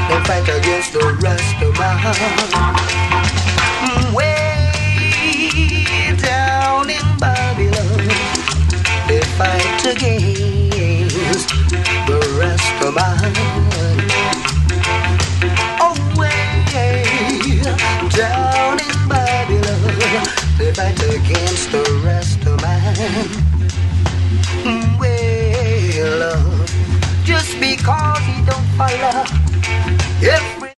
They fight against the rest of man. Way down in Babylon, they fight against the rest of man. Oh, way down in Babylon, they fight against the rest of man. Well, just because he don't follow